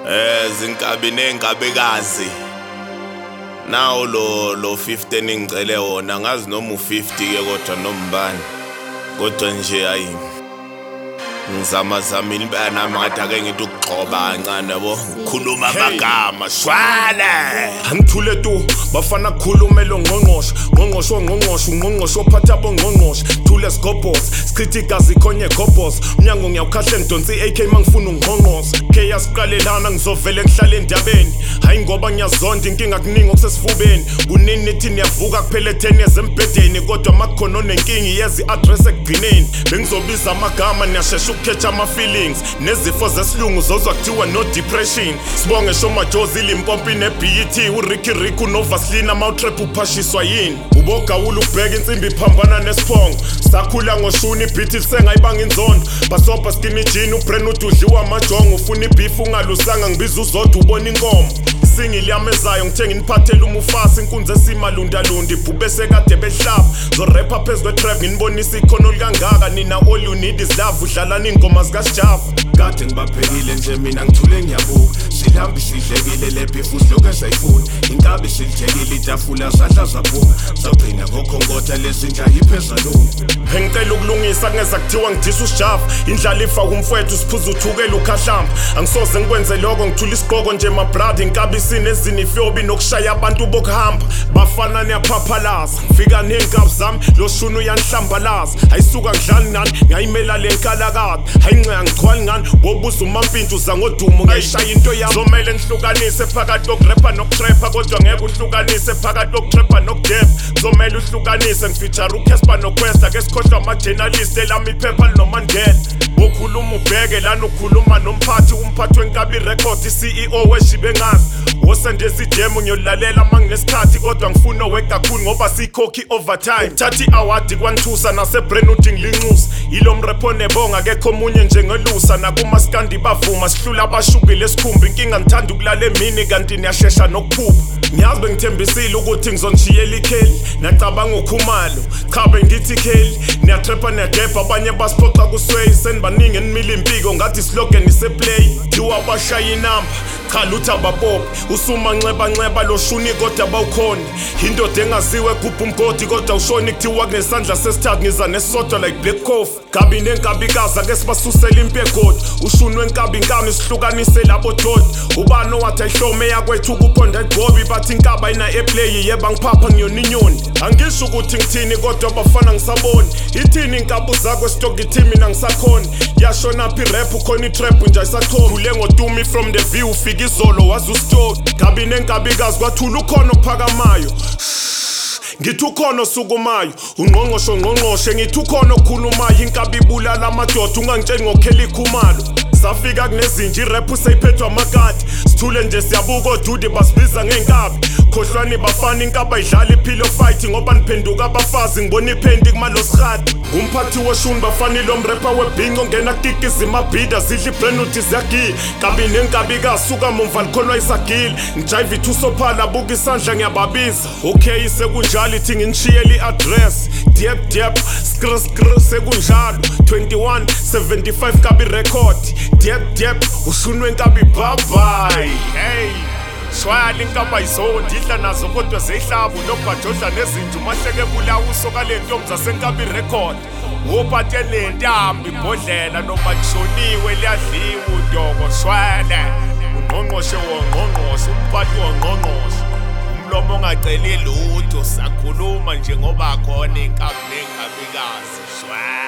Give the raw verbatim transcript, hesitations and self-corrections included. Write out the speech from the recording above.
Eh zinkabi nengabekazi nawo lo lo fifteen ngicele wona ngazi noma u fifty ke kodwa nombani kodwa nje hayi ngizama zamile impela nami ngathi ake ngithi ukugxoba kancane yabo ngikhuluma amagama shwala angithule tu bafana kukhuluma lo ngqongqosho ngqongqosho ngqongqosho ngqongqosho ophatha bongqongqosho thule sigobos sichitha igazi ikhonye gobos umnyango ngiyawukhahla ngidonsa i-A K mangifuna ungqongqoso ke yasiqalelana ngizovele ngihlale endabeni hayi ngoba ngiyazonda inkinga kuningi okusesifubeni kunini nithi niyavuka kuphela ten years embedeni kodwa makukhona onenkinga iyeza i-address ekugcineni bengizobiza amagama niyashesha ukukhetha ama-feelings nezifo zesilungu zozwa kuthiwa no depression sibonge shomajozi ilimpompi ne-B E T uricky rick unovaslin amawutrap uphashiswa yini ubogawula ukubheka insimbi iphambana nesiphongo sakhula ngoshuni ibhithi lisengayibanga inzondo basobha skinny jean ubren ududliwa amajongo ufuna ibhifu ungalusanga ngibiza uzodwa ubona inkomo singili yamezayo ngithe nginiphathele umufasi inkunzi esimalundalunda ibhube sekade behlaba zorepha phezu kwe-trap nginibonisa ikhono likangaka nina all you need is love udlalani ingoma zikasijava kade ngibabhekile nje mina ngithule ngiyabuka sihambi sidlekile lebhifu siloku esayifuna inkabi silithekile itafula zadla zaphuma sagcina ngokhongotha lezinja yiphezalungu bengicela ukulungisa kungeza kuthiwa ngidisa usijava indlala ifa kumfowethu siphuza uthukela ukhahlamba angisoze ngikwenze loko ngithula isigqoko nje mabrada inkabi sinezini ifyobi nokushaya abantu bokuhamba bafana niyaphaphalaza ngifika ney'nkabi zami lo shunu uyanihlambalaza ayisuka ngidlali nani ngayimela le nkalakade hayi nceka ngichwali ngani wobuza umampintshu zangodumo ngayishaya into yami zomele ngihlukanise phakathi kokurepha nokutrepha kodwa ngeke uhlukanise phakathi kokutrepha nokudepha zomele uhlukanise ngifeature uCasper noQuesta ke sikhohlwa ama-journalist elami iphepha linomandela wokhuluma ubheke lana ukhuluma nomphathi umphathi wenkabi record i-C E O weshibengazi wosendeza ijemu ngiyolalela manginesikhathi kodwa ngifuna owe kakhulu ngoba siyikhokhi overtime ukuthatha i-awadi kwanithusa nasebrenudi ngilinxusa yilo mrepho nebonga kekho omunye njengelusa nakumaskandi bavuma sihlula abashubile esikhumba inkinga ngithanda ukulala emini kanti niyashesha nokuphupha ngiyazi bengithembisile ukuthi ngizonishiyela ikheli nacabanga ukhumalo cha bengithi ikheli niyatrepha niyadebha abanye basiphoxa kusweyi senibaningi enimile impiko ngathi slogan iseplay thiwa abashaya inamba cha lutho abapopi usumanxebanxeba lo shuni kodwa bawukhoni indoda engaziwe gubha umgodi kodwa ushoni kuthiwa kunesandla sesithathu ngiza nesodwa like black coffee gabi nenkabikazi ake sibasusela impi egodi ushuni wenkabi inkani sihlukanise labo dodi ubani owathi ayihlome yakwethu ukuphonda egobi bathi inkaba ina airplay yeba ngiphapha ngiyoninyoni angisho ukuthi ngithini kodwa bafana ngisaboni ithini inkabu zakwe stock ithi mina ngisakhona yashona phi rap ukhona itrap nje ayisakhona ule ngodumi from the view ufika izolo wazi ustock gabi nenkabikazi kwathula ukhona ophakamayo ngithi ukhona osukumayo ungqongqosho ngqongqoshe ngithi ukhona okhulumayo inkabi ibulala amadoda ungangitsheli ngokhela ikhumalo safika kunezinja irap useyiphethwa amakati sithule nje siyabuka odude basibiza ngeenkabi khohlwani bafana inkaba idlala iphilo fight ngoba niphenduka abafazi ngibona iphendi kumalosirhadi umphathi weshuni bafanile omrepa webhingo ngena kikiza imabhida zidla ibrenuti ziyagiya kabi nenkabi kasuka mumva likholwa isagile ngijayiva ithi usophala buka isandla ngiyababiza okay sekunjalo ithi nginishiyele i-address diep diep skr skr sekunjalo twenty-one seventy-five kabi record diep diep ushuni wenkabi bye-bye hey shwala inkaba yizondi idla nazo kodwa zeyihlabu nobhajodla nezinja umahleke bulawuso kalentombi zasenkabi record wophathe lentambi ibhodlela noma kushoniwe liyadliwa udoko shwala ungqongqoshe wongqongqoshe umphathi wongqongqoshe umlomo ongaceli lutho sakhuluma nje ngoba khona inkabi nengabikazi shwala.